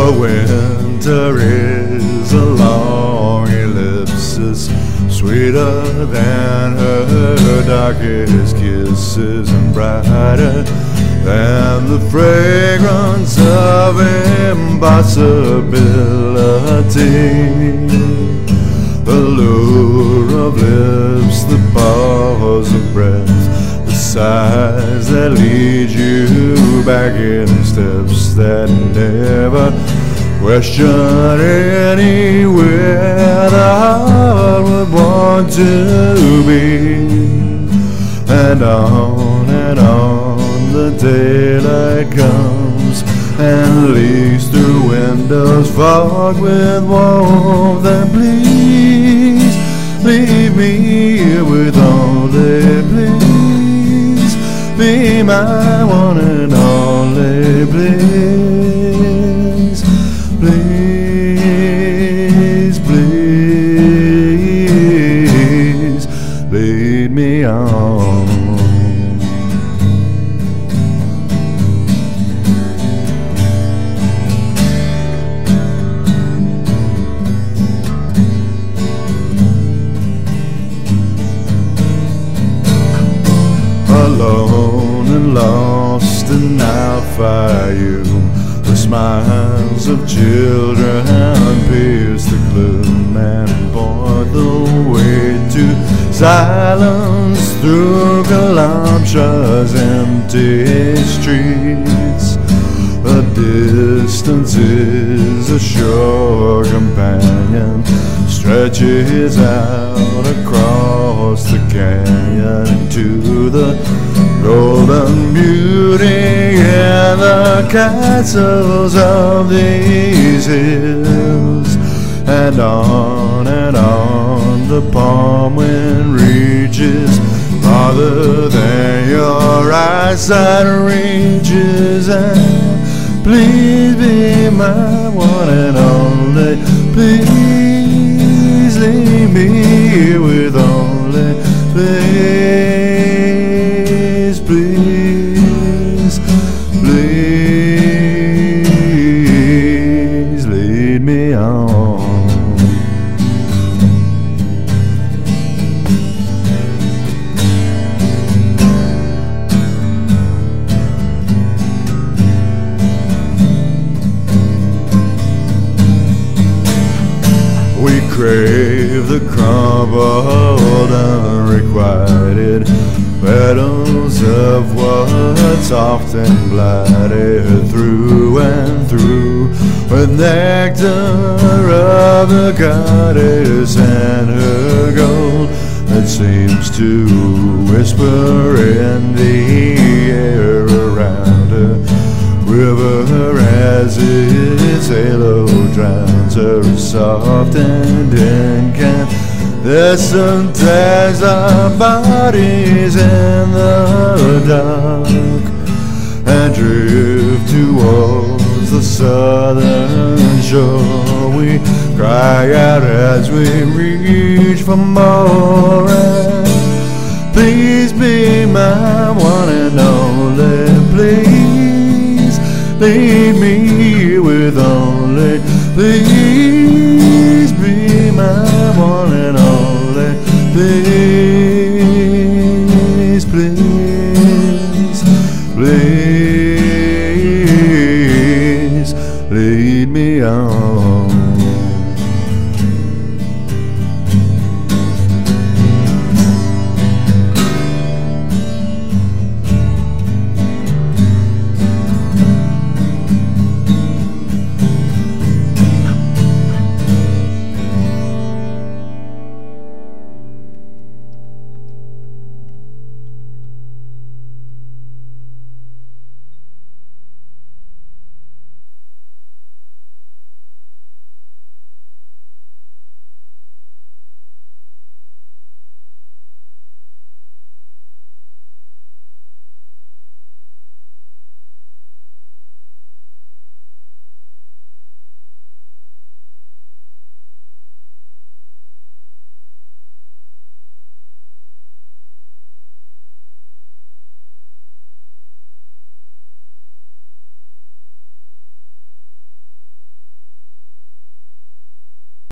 The winter is a long ellipsis, sweeter than her darkest kisses, and brighter than the fragrance of impossibility. The lure of lips, the pause of breath, the sighs that lead you back in steps that never question anywhere the heart would want to be. And on the daylight comes and leaks through windows fogged with warmth. And please leave me here with only, please be my one and only, please, please, please lead me on. Alone and lost, and now for you the smiles of children pierce the gloom and point the way to silence through Calamtra's empty streets. The distance is a sure companion, stretches out across the canyon into the golden beauty and the castles of these hills. And on the palm wind reaches farther than your eyesight reaches. And please be my one and only, please leave me here with only, please, please, please lead me on. We crave the crumbled, unrequited petals of what's often blighted through and through with nectar of the goddess and her gold that seems to whisper in the air around her. River as its halo drowns her, soft and incandescent as our bodies in the dark, and drift towards the southern shore. We cry out as we reach for more. And please be my one and only, please lead me here with only, please be my one and only, please, please, please lead me on.